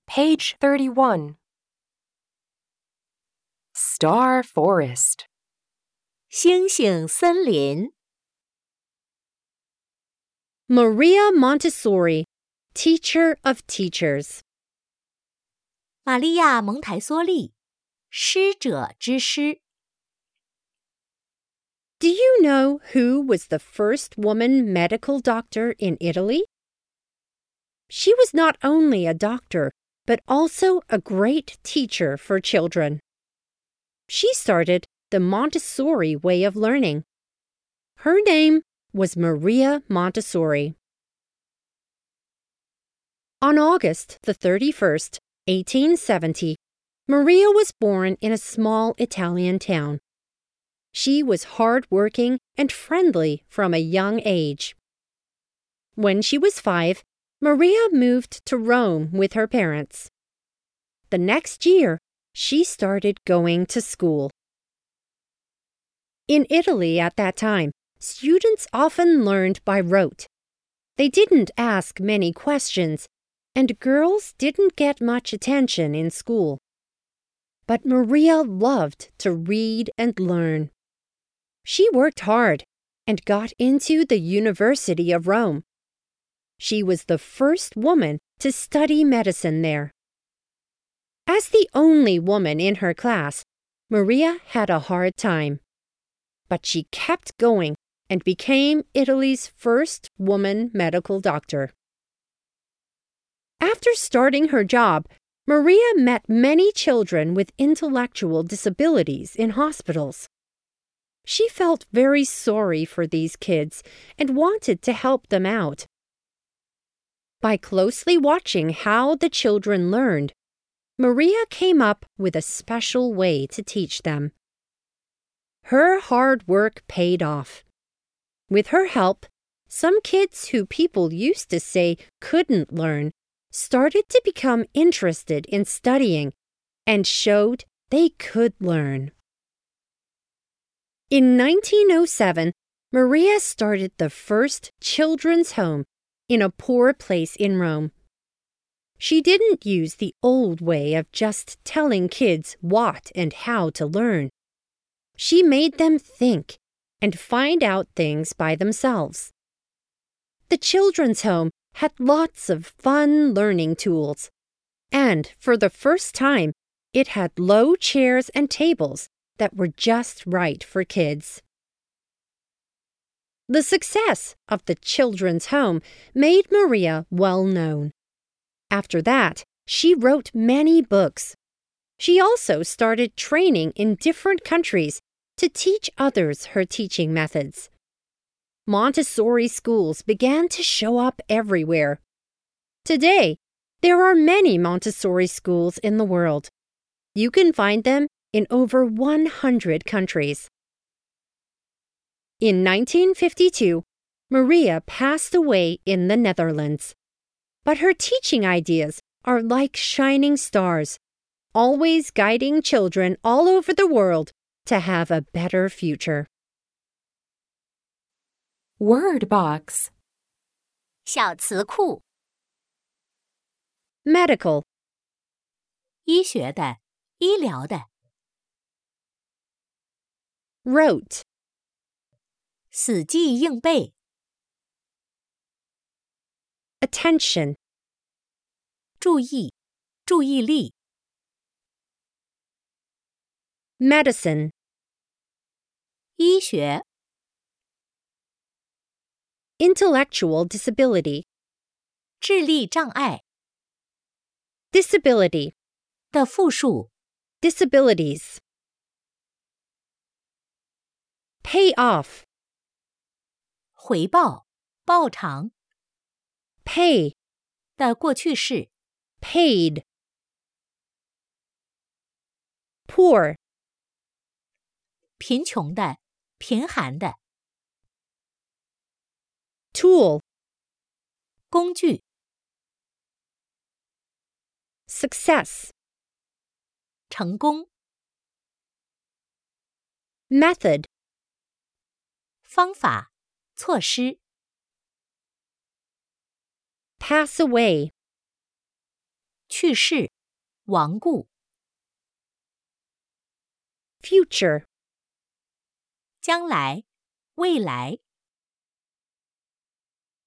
Page 31. Star Forest. 星星森林 Maria Montessori, Teacher of Teachers. 玛利亚·蒙台梭利，师者之师。 Do you know who was the first woman medical doctor in Italy? She was not only a doctor, but also a great teacher for children. She started the Montessori way of learning. Her name was Maria Montessori. On August the 31st, 1870, Maria was born in a small Italian town. She was hard-working and friendly from a young age. When she was 5, Maria moved to Rome with her parents. The next year, she started going to school. In Italy at that time, students often learned by rote. They didn't ask many questions, and girls didn't get much attention in school. But Maria loved to read and learn. She worked hard and got into the University of Rome. She was the first woman to study medicine there. As the only woman in her class, Maria had a hard time. But she kept going and became Italy's first woman medical doctor. After starting her job, Maria met many children with intellectual disabilities in hospitals. She felt very sorry for these kids and wanted to help them out. By closely watching how the children learned, Maria came up with a special way to teach them. Her hard work paid off. With her help, some kids who people used to say couldn't learn started to become interested in studying and showed they could learn. In 1907, Maria started the first children's home in a poor place in Rome. She didn't use the old way of just telling kids what and how to learn. She made them think and find out things by themselves. The children's home had lots of fun learning tools, and for the first time, it had low chairs and tables that were just right for kids. The success of the children's home made Maria well known. After that, she wrote many books. She also started training in different countries to teach others her teaching methods. Montessori schools began to show up everywhere. Today, there are many Montessori schools in the world. You can find them in over 100 countries. In 1952, Maria passed away in the Netherlands. But her teaching ideas are like shining stars, always guiding children all over the world to have a better future. Word box. 小词库 Medical, 医学的、医疗的 rote, 死记硬背 attention, 注意、注意力 medicine, 医学 intellectual disability, 智力障碍 disability, 的复数 disabilities. Pay off, 回报、报偿 pay, 的过去式 paid. Poor, 贫穷的、贫寒的 tool, 工具 success, 成功 method, 方法、措施 pass away, 去世、亡故。 Future. 将来、未来。